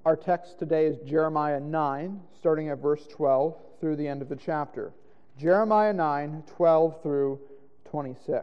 Our text today is Jeremiah 9, starting at verse 12 through the end of the chapter. Jeremiah 9, 12 through 26.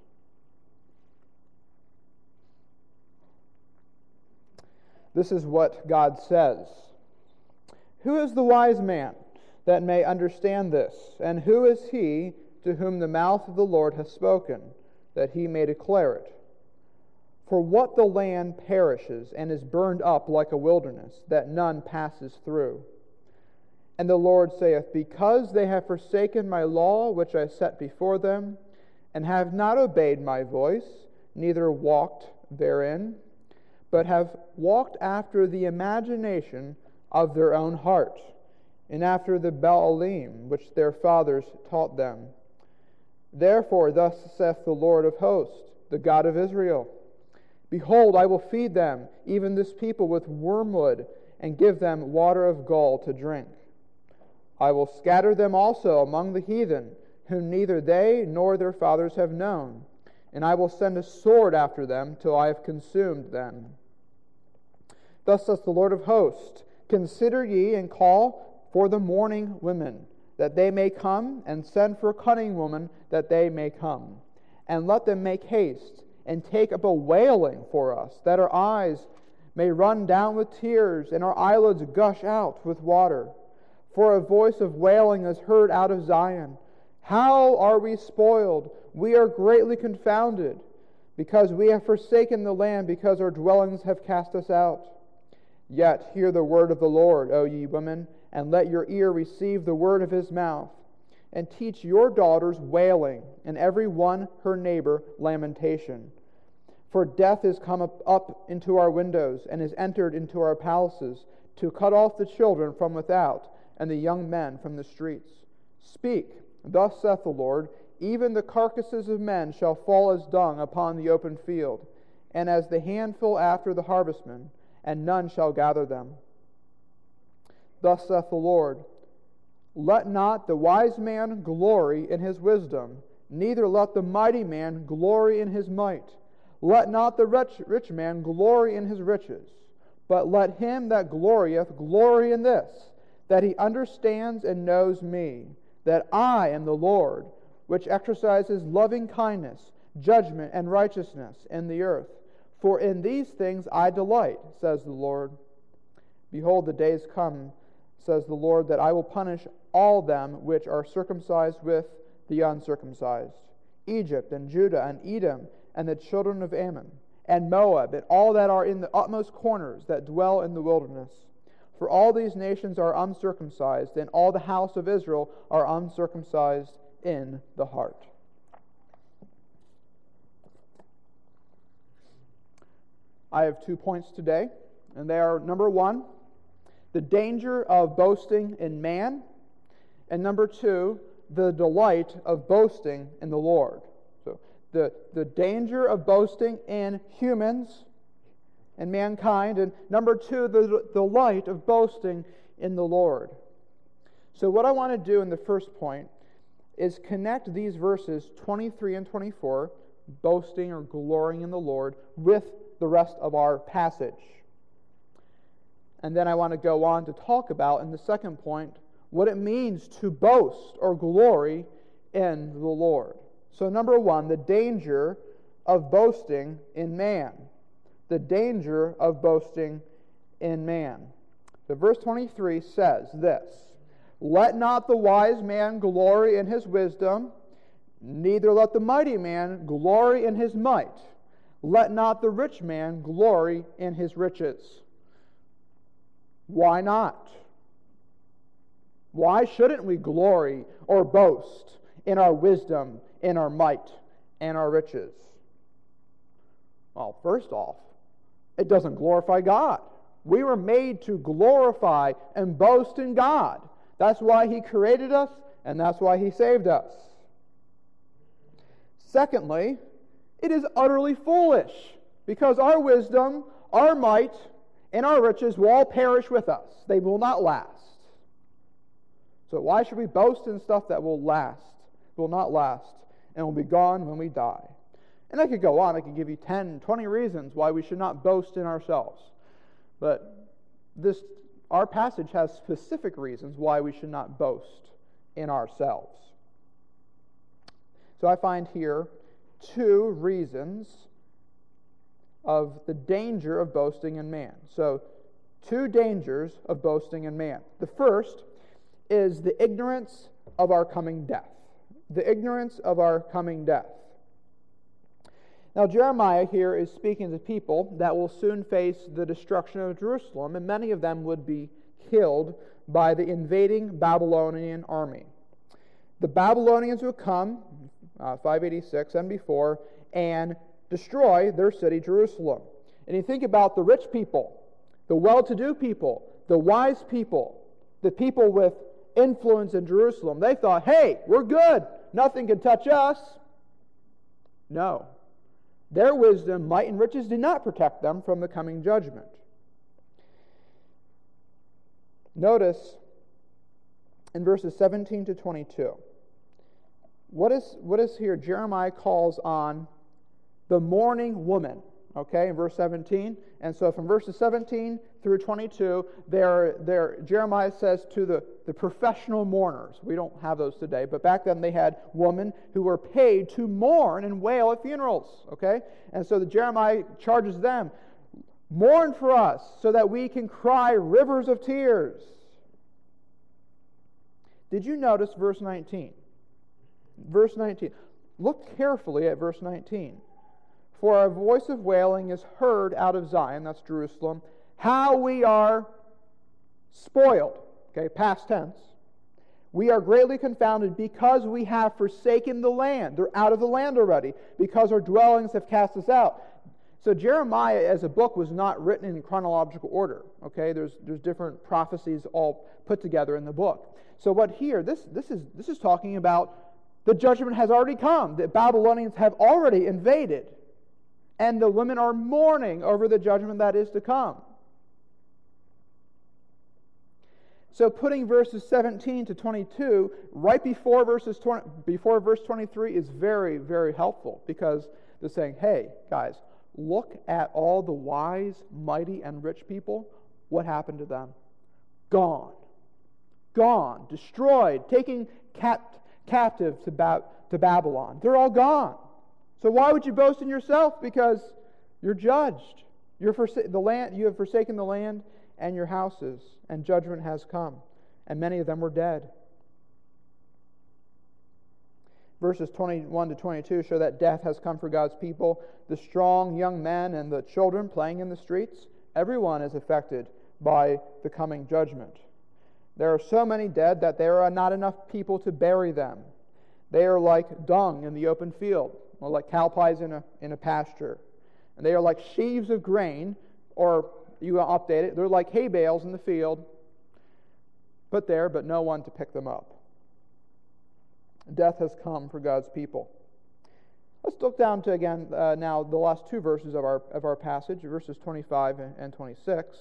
This is what God says. Who is the wise man that may understand this? And who is he to whom the mouth of the Lord hath spoken, that he may declare it? For what the land perishes and is burned up like a wilderness, that none passes through. And the Lord saith, because they have forsaken my law which I set before them, and have not obeyed my voice, neither walked therein, but have walked after the imagination of their own heart, and after the Baalim which their fathers taught them. Therefore thus saith the Lord of hosts, the God of Israel, behold, I will feed them, even this people, with wormwood, and give them water of gall to drink. I will scatter them also among the heathen, whom neither they nor their fathers have known, and I will send a sword after them till I have consumed them. Thus saith the Lord of hosts, consider ye and call for the mourning women, that they may come, and send for cunning women, that they may come. And let them make haste, and take up a wailing for us, that our eyes may run down with tears, and our eyelids gush out with water. For a voice of wailing is heard out of Zion. How are we spoiled? We are greatly confounded, because we have forsaken the land, because our dwellings have cast us out. Yet hear the word of the Lord, O ye women, and let your ear receive the word of his mouth. And teach your daughters wailing, and every one her neighbor lamentation. For death is come up into our windows, and is entered into our palaces, to cut off the children from without, and the young men from the streets. Speak, thus saith the Lord, even the carcasses of men shall fall as dung upon the open field, and as the handful after the harvestman, and none shall gather them. Thus saith the Lord, let not the wise man glory in his wisdom, neither let the mighty man glory in his might. Let not the rich man glory in his riches, but let him that glorieth glory in this, that he understands and knows me, that I am the Lord, which exercises loving kindness, judgment, and righteousness in the earth. For in these things I delight, says the Lord. Behold, the days come, says the Lord, that I will punish all them which are circumcised with the uncircumcised, Egypt and Judah and Edom and the children of Ammon, and Moab, and all that are in the utmost corners that dwell in the wilderness. For all these nations are uncircumcised, and all the house of Israel are uncircumcised in the heart. I have 2 points today, and they are, number 1, the danger of boasting in man, and number 2, the delight of boasting in the Lord. So the danger of boasting in humans and mankind, and number 2, the delight of boasting in the Lord. So what I want to do in the first point is connect these verses 23 and 24, boasting or glorying in the Lord, with the rest of our passage. And then I want to go on to talk about, in the second point, what it means to boast or glory in the Lord. So number 1, the danger of boasting in man. The danger of boasting in man. The verse 23 says this, let not the wise man glory in his wisdom, neither let the mighty man glory in his might. Let not the rich man glory in his riches. Why not? Why shouldn't we glory or boast in our wisdom, in our might, and our riches? Well, first off, it doesn't glorify God. We were made to glorify and boast in God. That's why He created us, and that's why He saved us. Secondly, it is utterly foolish, because our wisdom, our might, and our riches will all perish with us. They will not last. So why should we boast in stuff that will not last, and will be gone when we die? And I could go on. I could give you 10, 20 reasons why we should not boast in ourselves. But our passage has specific reasons why we should not boast in ourselves. So I find here two reasons of the danger of boasting in man. So, two dangers of boasting in man. The first is the ignorance of our coming death. The ignorance of our coming death. Now, Jeremiah here is speaking to people that will soon face the destruction of Jerusalem, and many of them would be killed by the invading Babylonian army. The Babylonians would come, 586 and before, and destroy their city, Jerusalem. And you think about the rich people, the well-to-do people, the wise people, the people with influence in Jerusalem. They thought, hey, we're good. Nothing can touch us. No. Their wisdom, might, and riches did not protect them from the coming judgment. Notice in verses 17 to 22. What is here? Jeremiah calls on the mourning woman, okay, in verse 17. And so from verses 17 through 22, Jeremiah says to the professional mourners. We don't have those today, but back then they had women who were paid to mourn and wail at funerals, okay? And so Jeremiah charges them, mourn for us so that we can cry rivers of tears. Did you notice verse 19? Verse 19. Look carefully at verse 19. For our voice of wailing is heard out of Zion, that's Jerusalem, how we are spoiled. Okay, past tense. We are greatly confounded because we have forsaken the land. They're out of the land already, because our dwellings have cast us out. So Jeremiah as a book was not written in chronological order. Okay, there's different prophecies all put together in the book. So what here, this is talking about the judgment has already come. The Babylonians have already invaded. And the women are mourning over the judgment that is to come. So putting verses 17 to 22 right before verse 23 is very, very helpful, because they're saying, hey, guys, look at all the wise, mighty, and rich people. What happened to them? Gone. Gone. Destroyed. Taken captive to Babylon. They're all gone. So why would you boast in yourself? Because you're judged. You have forsaken the land and your houses, and judgment has come, and many of them were dead. Verses 21 to 22 show that death has come for God's people. The strong young men and the children playing in the streets, everyone is affected by the coming judgment. There are so many dead that there are not enough people to bury them. They are like dung in the open field, or like cow pies in a pasture. And they are like sheaves of grain, or you update it, they're like hay bales in the field, put there, but no one to pick them up. Death has come for God's people. Let's look down to, again, now the last two verses of our passage, verses 25 and 26.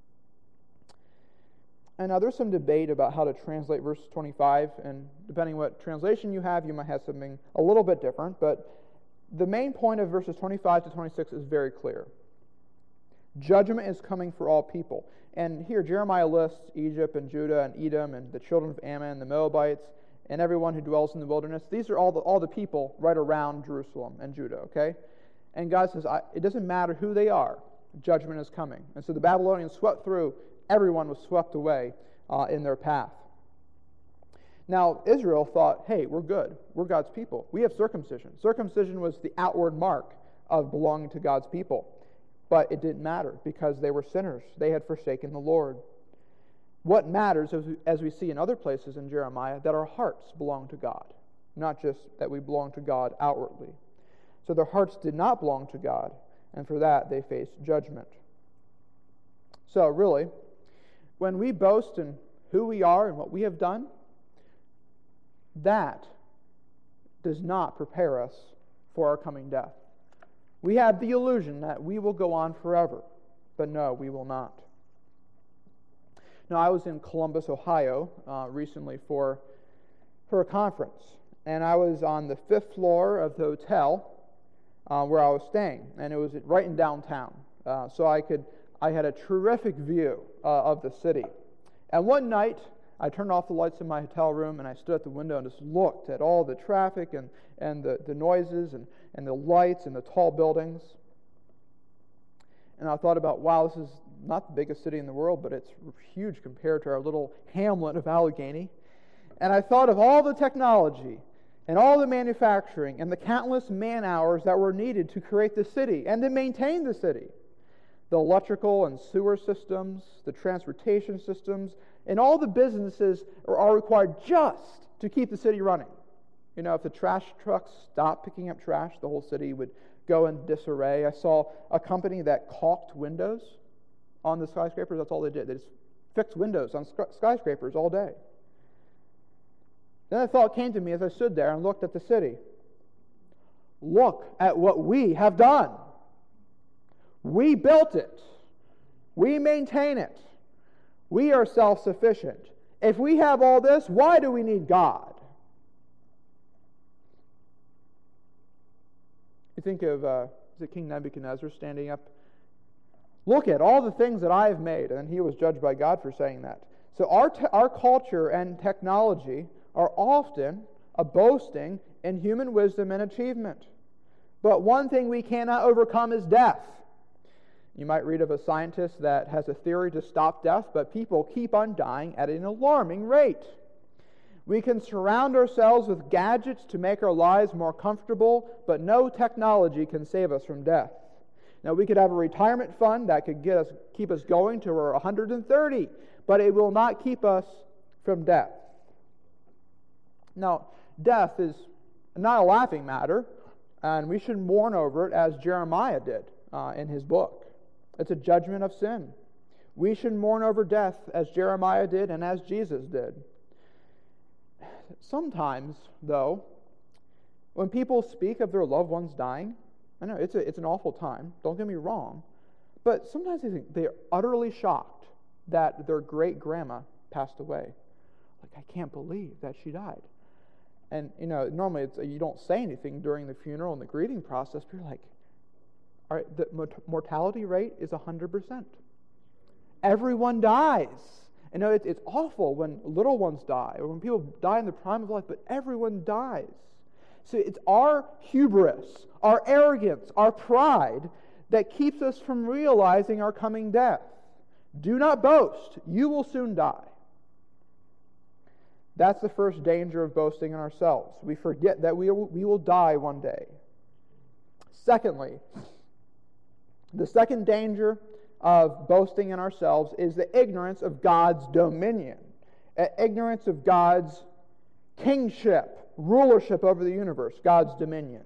And now there's some debate about how to translate verse 25, and depending what translation you have, you might have something a little bit different, but the main point of verses 25 to 26 is very clear. Judgment is coming for all people. And here Jeremiah lists Egypt and Judah and Edom and the children of Ammon and the Moabites and everyone who dwells in the wilderness. These are all the people right around Jerusalem and Judah, okay? And God says, it doesn't matter who they are, judgment is coming. And so the Babylonians swept through, everyone was swept away in their path. Now, Israel thought, hey, we're good. We're God's people. We have circumcision. Circumcision was the outward mark of belonging to God's people. But it didn't matter because they were sinners. They had forsaken the Lord. What matters, as we see in other places in Jeremiah, that our hearts belong to God, not just that we belong to God outwardly. So their hearts did not belong to God, and for that they faced judgment. So really, when we boast in who we are and what we have done, that does not prepare us for our coming death. We have the illusion that we will go on forever, but no, we will not. Now, I was in Columbus, Ohio, recently for a conference, and I was on the 5th floor of the hotel where I was staying, and it was right in downtown. So I had a terrific view of the city. And one night, I turned off the lights in my hotel room, and I stood at the window and just looked at all the traffic and the noises and the lights and the tall buildings. And I thought about, wow, this is not the biggest city in the world, but it's huge compared to our little hamlet of Allegheny. And I thought of all the technology and all the manufacturing and the countless man-hours that were needed to create the city and to maintain the city. The electrical and sewer systems, the transportation systems, and all the businesses are required just to keep the city running. You know, if the trash trucks stopped picking up trash, the whole city would go in disarray. I saw a company that caulked windows on the skyscrapers. That's all they did. They just fixed windows on skyscrapers all day. Then a thought came to me as I stood there and looked at the city. Look at what we have done. We built it. We maintain it. We are self-sufficient. If we have all this, why do we need God? You think of is it King Nebuchadnezzar standing up? Look at all the things that I have made. And he was judged by God for saying that. So our culture and technology are often a boasting in human wisdom and achievement. But one thing we cannot overcome is death. You might read of a scientist that has a theory to stop death, but people keep on dying at an alarming rate. We can surround ourselves with gadgets to make our lives more comfortable, but no technology can save us from death. Now, we could have a retirement fund that could keep us going to our 130, but it will not keep us from death. Now, death is not a laughing matter, and we should mourn over it as Jeremiah did in his book. It's a judgment of sin. We should mourn over death as Jeremiah did and as Jesus did. Sometimes, though, when people speak of their loved ones dying, I know it's an awful time, don't get me wrong, but sometimes they're utterly shocked that their great-grandma passed away. Like, I can't believe that she died. And, normally you don't say anything during the funeral and the grieving process, but you're like, all right, the mortality rate is 100%. Everyone dies. It's awful when little ones die or when people die in the prime of life, but everyone dies. So it's our hubris, our arrogance, our pride that keeps us from realizing our coming death. Do not boast. You will soon die. That's the first danger of boasting in ourselves. We forget that we will die one day. Secondly, the second danger of boasting in ourselves is the ignorance of God's dominion, ignorance of God's kingship, rulership over the universe, God's dominion.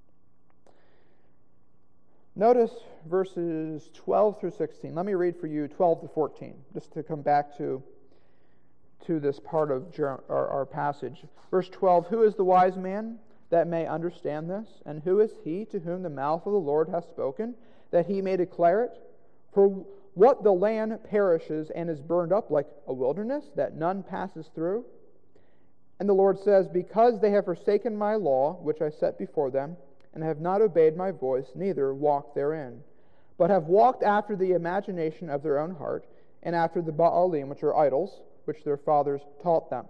Notice verses 12 through 16. Let me read for you 12 to 14, just to come back to this part of our passage. Verse 12, who is the wise man that may understand this? And who is he to whom the mouth of the Lord hath spoken, that he may declare it? For what the land perishes and is burned up like a wilderness, that none passes through? And the Lord says, because they have forsaken my law, which I set before them, and have not obeyed my voice, neither walked therein, but have walked after the imagination of their own heart, and after the Baalim, which are idols, which their fathers taught them.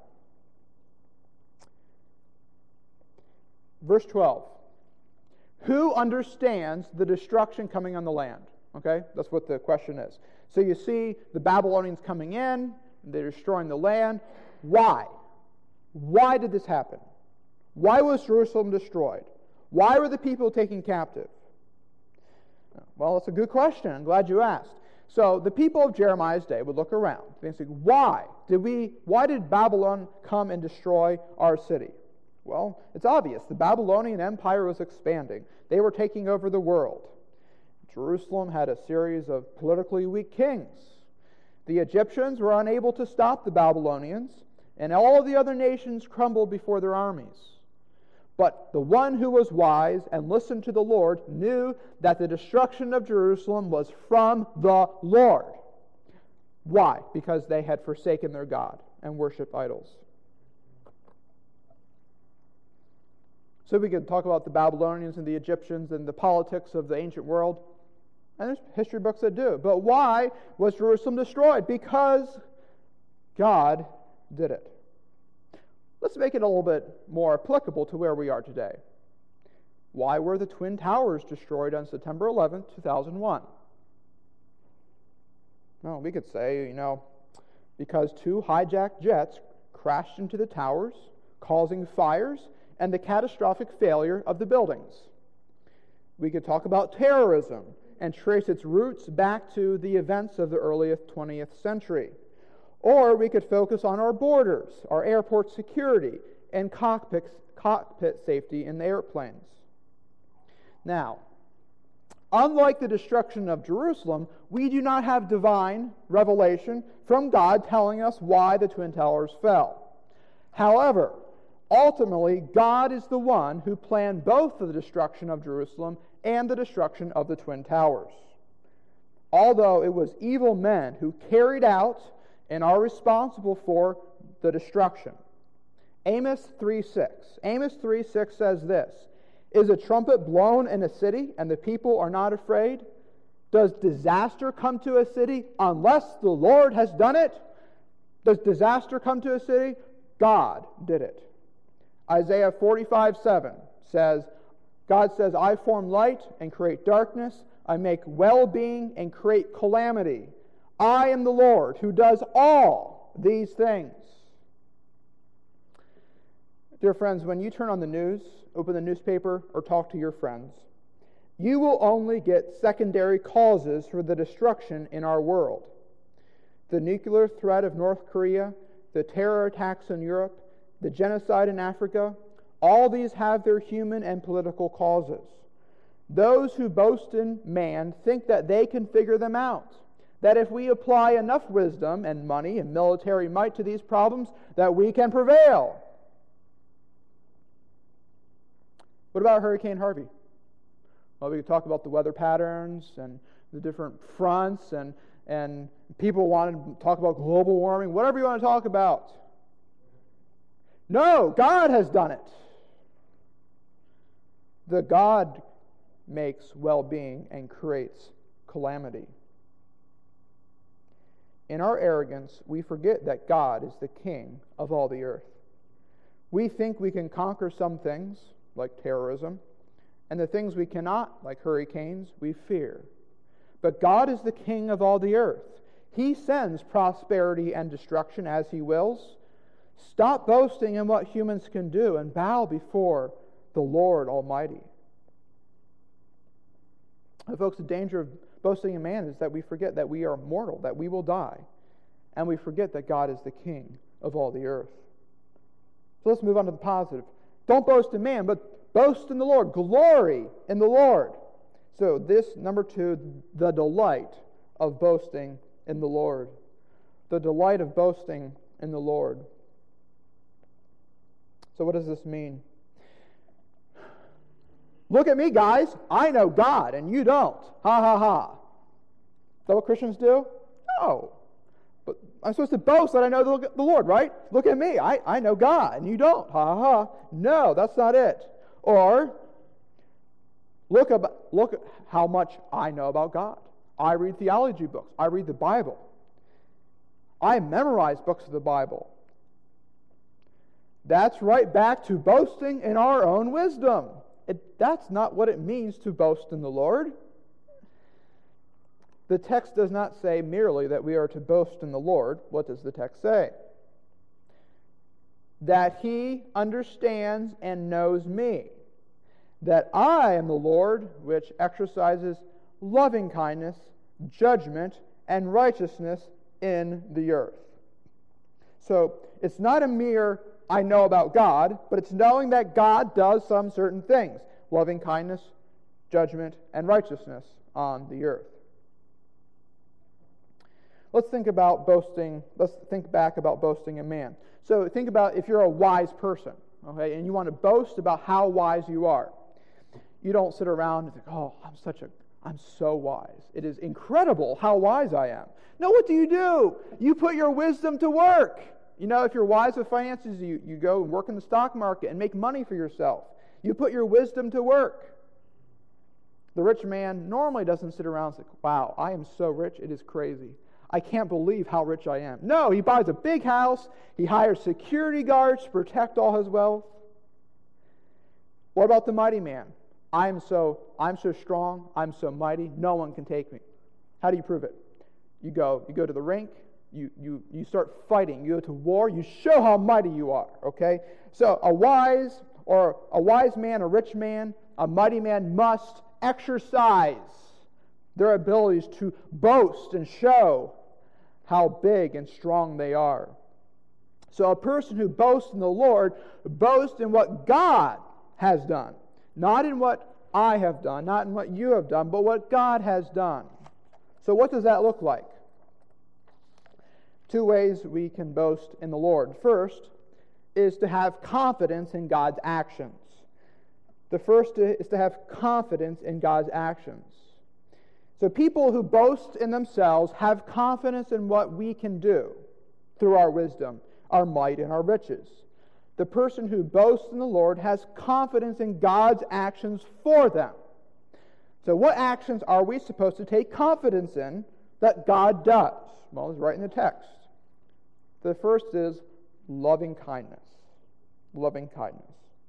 Verse 12. Who understands the destruction coming on the land? Okay, that's what the question is. So you see the Babylonians coming in, they're destroying the land. Why? Why did this happen? Why was Jerusalem destroyed? Why were the people taken captive? Well, that's a good question. I'm glad you asked. So the people of Jeremiah's day would look around. They say, why did Babylon come and destroy our city? Well, it's obvious. The Babylonian Empire was expanding. They were taking over the world. Jerusalem had a series of politically weak kings. The Egyptians were unable to stop the Babylonians, and all the other nations crumbled before their armies. But the one who was wise and listened to the Lord knew that the destruction of Jerusalem was from the Lord. Why? Because they had forsaken their God and worshipped idols. So we could talk about the Babylonians and the Egyptians and the politics of the ancient world. And there's history books that do. But why was Jerusalem destroyed? Because God did it. Let's make it a little bit more applicable to where we are today. Why were the Twin Towers destroyed on September 11th, 2001? Well, we could say, because two hijacked jets crashed into the towers, causing fires and the catastrophic failure of the buildings. We could talk about terrorism and trace its roots back to the events of the early 20th century. Or we could focus on our borders, our airport security, and cockpit safety in the airplanes. Now, unlike the destruction of Jerusalem, we do not have divine revelation from God telling us why the Twin Towers fell. However, ultimately, God is the one who planned both the destruction of Jerusalem and the destruction of the Twin Towers. Although it was evil men who carried out and are responsible for the destruction. Amos 3:6. Amos 3:6 says this, "Is a trumpet blown in a city, and the people are not afraid? Does disaster come to a city unless the Lord has done it?" Does disaster come to a city? God did it. Isaiah 45:7 says, God says, "I form light and create darkness. I make well-being and create calamity. I am the Lord who does all these things." Dear friends, when you turn on the news, open the newspaper, or talk to your friends, you will only get secondary causes for the destruction in our world. The nuclear threat of North Korea, the terror attacks in Europe, the genocide in Africa, all these have their human and political causes. Those who boast in man think that they can figure them out, that if we apply enough wisdom and money and military might to these problems, that we can prevail. What about Hurricane Harvey? Well, we could talk about the weather patterns and the different fronts, and people want to talk about global warming, whatever you want to talk about. No, God has done it. The God makes well-being and creates calamity. In our arrogance, we forget that God is the king of all the earth. We think we can conquer some things, like terrorism, and the things we cannot, like hurricanes, we fear. But God is the king of all the earth. He sends prosperity and destruction as He wills. Stop boasting in what humans can do and bow before the Lord Almighty. And folks, the danger of boasting in man is that we forget that we are mortal, that we will die, and we forget that God is the king of all the earth. So let's move on to the positive. Don't boast in man, but boast in the Lord. Glory in the Lord. So this, number 2, the delight of boasting in the Lord. The delight of boasting in the Lord. So what does this mean? Look at me, guys. I know God, and you don't. Ha, ha, ha. Is that what Christians do? No. But I'm supposed to boast that I know the Lord, right? Look at me. I know God, and you don't. Ha, ha, ha. No, that's not it. Or, look at how much I know about God. I read theology books. I read the Bible. I memorize books of the Bible. That's right back to boasting in our own wisdom. That's not what it means to boast in the Lord. The text does not say merely that we are to boast in the Lord. What does the text say? That He understands and knows me, that I am the Lord, which exercises loving kindness, judgment, and righteousness in the earth. So it's not a mere I know about God, but it's knowing that God does some certain things. Loving kindness, judgment, and righteousness on the earth. Let's think about boasting. Let's think back about boasting in man. So think about if you're a wise person, okay, and you want to boast about how wise you are. You don't sit around and think, "Oh, I'm so wise. It is incredible how wise I am." No, what do? You put your wisdom to work. If you're wise with finances, you go and work in the stock market and make money for yourself. You put your wisdom to work. The rich man normally doesn't sit around and say, wow, I am so rich, it is crazy. I can't believe how rich I am. No, he buys a big house. He hires security guards to protect all his wealth. What about the mighty man? I'm so strong, I'm so mighty, no one can take me. How do you prove it? You go to the rink, you start fighting, you go to war, you show how mighty you are, okay? So a wise man, a rich man, a mighty man must exercise their abilities to boast and show how big and strong they are. So a person who boasts in the Lord boasts in what God has done, not in what I have done, not in what you have done, but what God has done. So what does that look like? Two ways we can boast in the Lord. First is to have confidence in God's actions. The first is to have confidence in God's actions. So people who boast in themselves have confidence in what we can do through our wisdom, our might, and our riches. The person who boasts in the Lord has confidence in God's actions for them. So what actions are we supposed to take confidence in that God does? Well, it's right in the text. The first is loving kindness. Loving kindness.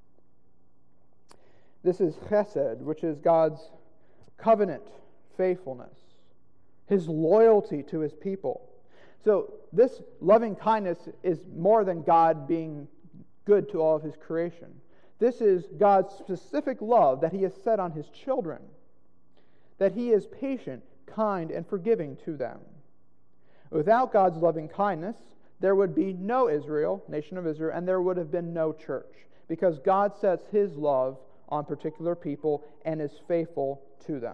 This is chesed, which is God's covenant faithfulness, His loyalty to His people. So this loving kindness is more than God being good to all of His creation. This is God's specific love that He has set on His children, that He is patient, kind, and forgiving to them. Without God's loving kindness, there would be no Israel, nation of Israel, and there would have been no church, because God sets His love on particular people and is faithful to them.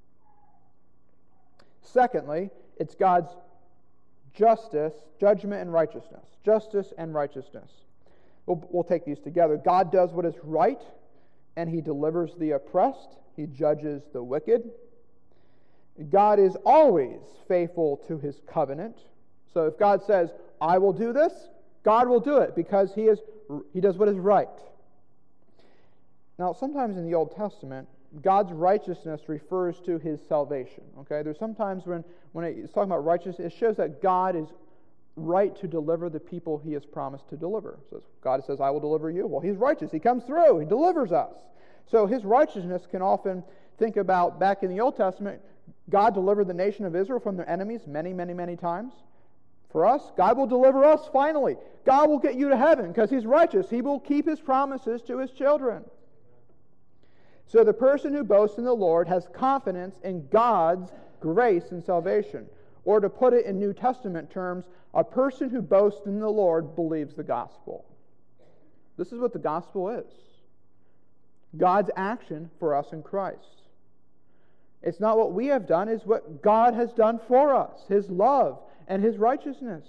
Secondly, it's God's justice, judgment, and righteousness. Justice and righteousness. We'll take these together. God does what is right, and He delivers the oppressed. He judges the wicked. God is always faithful to His covenant. So if God says, I will do this, God will do it because He does what is right. Now, sometimes in the Old Testament, God's righteousness refers to His salvation. Okay, there's sometimes when it's talking about righteousness, it shows that God is right to deliver the people He has promised to deliver. So God says, I will deliver you. Well, He's righteous. He comes through. He delivers us. So His righteousness can often think about, back in the Old Testament, God delivered the nation of Israel from their enemies many, many, many times. For us, God will deliver us finally. God will get you to heaven because He's righteous. He will keep His promises to His children. So the person who boasts in the Lord has confidence in God's grace and salvation. Or to put it in New Testament terms, a person who boasts in the Lord believes the gospel. This is what the gospel is. God's action for us in Christ. It's not what we have done, it's what God has done for us, His love and His righteousness.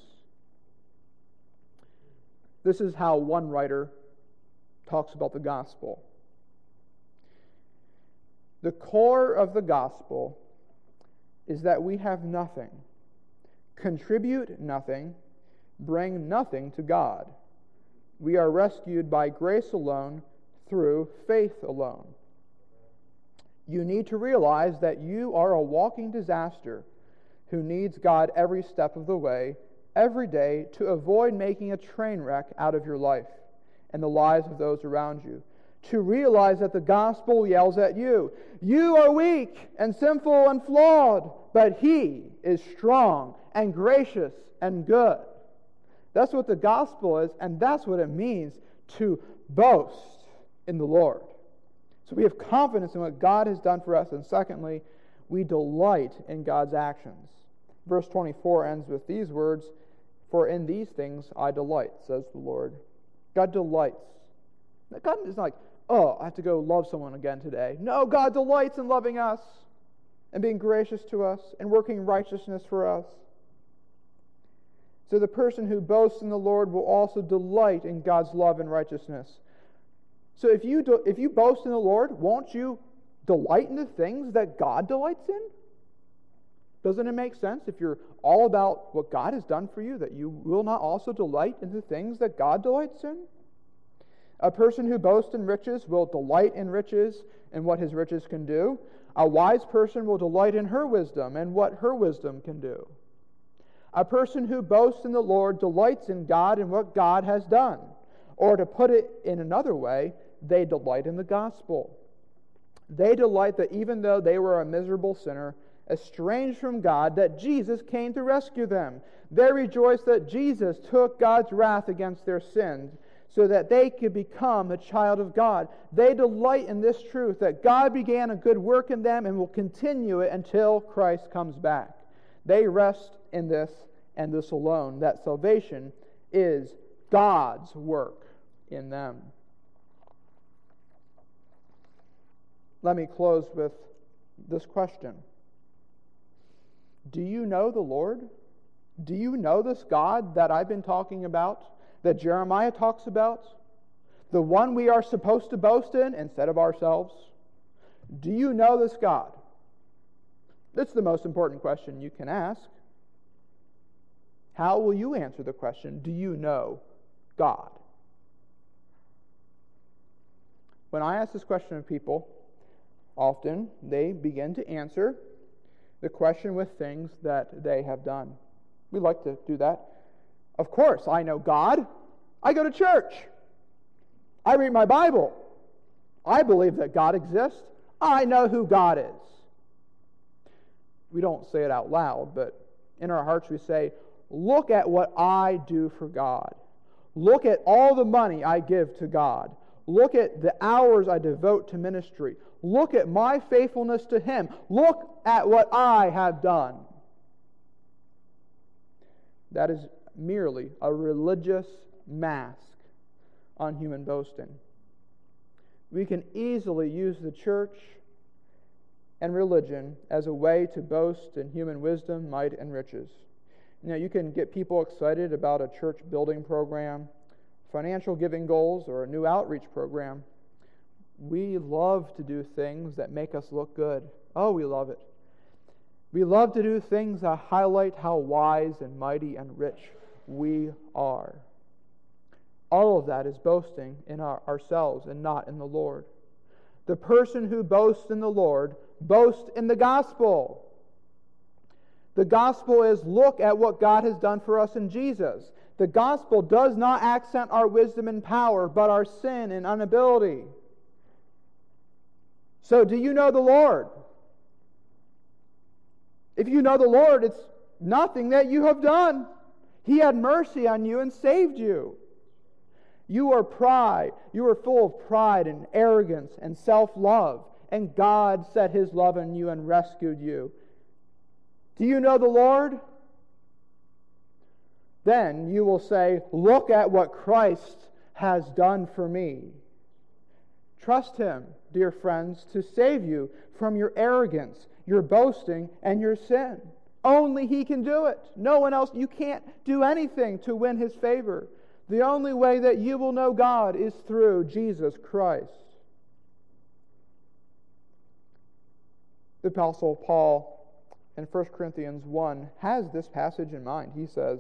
This is how one writer talks about the gospel. The core of the gospel is that we have nothing, contribute nothing, bring nothing to God. We are rescued by grace alone, through faith alone. You need to realize that you are a walking disaster who needs God every step of the way, every day, to avoid making a train wreck out of your life and the lives of those around you. To realize that the gospel yells at you. You are weak and sinful and flawed, but He is strong and gracious and good. That's what the gospel is, and that's what it means to boast in the Lord. So we have confidence in what God has done for us, and secondly, we delight in God's actions. Verse 24 ends with these words, "For in these things I delight," says the Lord. God delights. God is not like, oh, I have to go love someone again today. No, God delights in loving us and being gracious to us and working righteousness for us. So the person who boasts in the Lord will also delight in God's love and righteousness. So if you boast in the Lord, won't you delight in the things that God delights in? Doesn't it make sense if you're all about what God has done for you that you will not also delight in the things that God delights in? A person who boasts in riches will delight in riches and what his riches can do. A wise person will delight in her wisdom and what her wisdom can do. A person who boasts in the Lord delights in God and what God has done. Or to put it in another way, they delight in the gospel. They delight that even though they were a miserable sinner, estranged from God, that Jesus came to rescue them. They rejoice that Jesus took God's wrath against their sins so that they could become a child of God. They delight in this truth that God began a good work in them and will continue it until Christ comes back. They rest in this and this alone, that salvation is God's work in them. Let me close with this question. Do you know the Lord? Do you know this God that I've been talking about, that Jeremiah talks about? The one we are supposed to boast in instead of ourselves? Do you know this God? That's the most important question you can ask. How will you answer the question, do you know God? When I ask this question of people, often they begin to answer the question with things that they have done. We like to do that. Of course, I know God. I go to church. I read my Bible. I believe that God exists. I know who God is. We don't say it out loud, but in our hearts we say, look at what I do for God. Look at all the money I give to God. Look at the hours I devote to ministry. Look at my faithfulness to Him. Look at what I have done. That is merely a religious mask on human boasting. We can easily use the church and religion as a way to boast in human wisdom, might, and riches. You can get people excited about a church building program, financial giving goals, or a new outreach program. We love to do things that make us look good. Oh, we love it. We love to do things that highlight how wise and mighty and rich we are. All of that is boasting in ourselves and not in the Lord. The person who boasts in the Lord boasts in the gospel. The gospel is, look at what God has done for us in Jesus. The gospel does not accent our wisdom and power, but our sin and inability. So, do you know the Lord? If you know the Lord, it's nothing that you have done. He had mercy on you and saved you. You are full of pride and arrogance and self-love, and God set His love on you and rescued you. Do you know the Lord? Then you will say, look at what Christ has done for me. Trust Him, dear friends, to save you from your arrogance, your boasting, and your sin. Only He can do it. No one else. You can't do anything to win His favor. The only way that you will know God is through Jesus Christ. The Apostle Paul in 1 Corinthians 1 has this passage in mind. He says,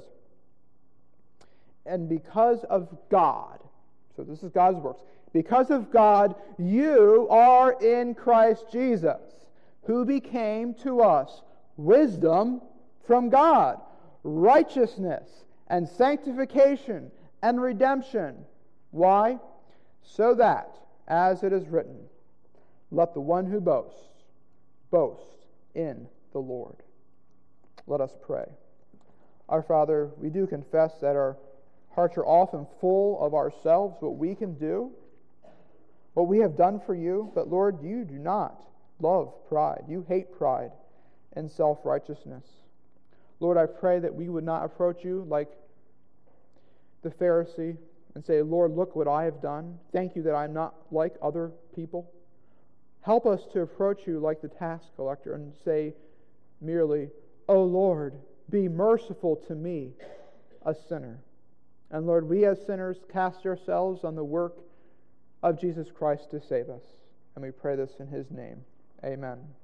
and because of God, so this is God's works, because of God, you are in Christ Jesus, who became to us wisdom from God, righteousness and sanctification and redemption. Why? So that, as it is written, let the one who boasts, boast in the Lord. Let us pray. Our Father, we do confess that our hearts are often full of ourselves, what we can do, what we have done for you. But Lord, you do not love pride. You hate pride and self-righteousness. Lord, I pray that we would not approach you like the Pharisee and say, Lord, look what I have done. Thank you that I'm not like other people. Help us to approach you like the tax collector and say merely, O Lord, be merciful to me, a sinner. And Lord, we as sinners cast ourselves on the work of Jesus Christ to save us. And we pray this in His name. Amen.